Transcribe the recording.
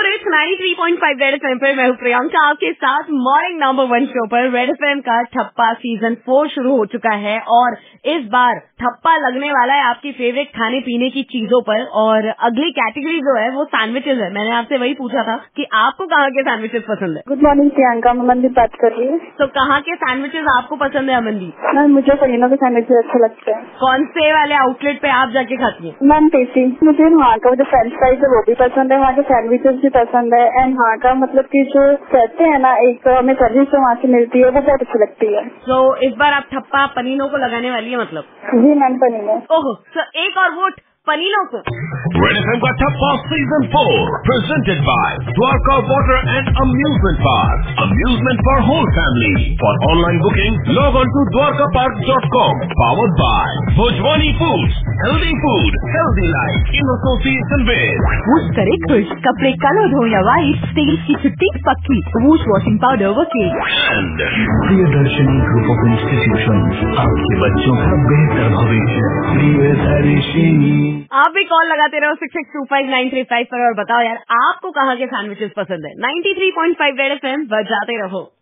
It's 93.5 red FM पर मैं हूँ प्रियंका आपके साथ मॉर्निंग नंबर 1 शो पर। रेड एफएम का ठप्पा सीजन 4 शुरू हो चुका है और इस बार ठप्पा लगने वाला है आपकी फेवरेट खाने पीने की चीजों पर। और अगली कैटेगरी जो है वो सैंडविचेस है। मैंने आपसे वही पूछा था कि आपको कहाँ के सैंडविचेस पसंद है। गुड मॉर्निंग प्रियंका, मैं अमनदीप बात कर रही हूँ। तो कहाँ के सैंडविचेस आपको पसंद है अमनदीप? मैम मुझे फरीनो के सैंडविचेस अच्छे लगते हैं। कौन से वाले आउटलेट पे आप जाके खाती हैं? मैम टेस्टी, मुझे वहाँ का जो फ्रेंच फ्राइज है वो भी पसंद है, वहाँ के सैंडविचेस भी पसंद है एंड वहाँ का मतलब कि जो कहते हैं ना एक हमें सर्विस जो वहाँ से मिलती है वो बहुत अच्छी लगती है। तो इस बार आप ठप्पा पनीनो को लगाने वाली है मतलब? जी मैम फरीनो। ओहो, तो एक और वोट पनीनो को। रेड एफएम का ठप्पा season 4 presented by Dwarka water and amusement park, amusement for whole family. For online booking log on to dwarkapark.com। Powered by Bhojwani foods, healthy food healthy life in association with Woosh करे खुश, कपड़े colour हो या white, steel की छुट्टी पक्की, Woosh washing powder वकील and Priyadarshini group of institution, आपके बच्चों का बेहतर भविष्य। प्रियदर्शनी। आप भी कॉल लगाते रहो 662593 पर और बताओ यार आपको कहाँ के सैंडविचेस पसंद है। 93.5 रेड एफएम बजाते रहो।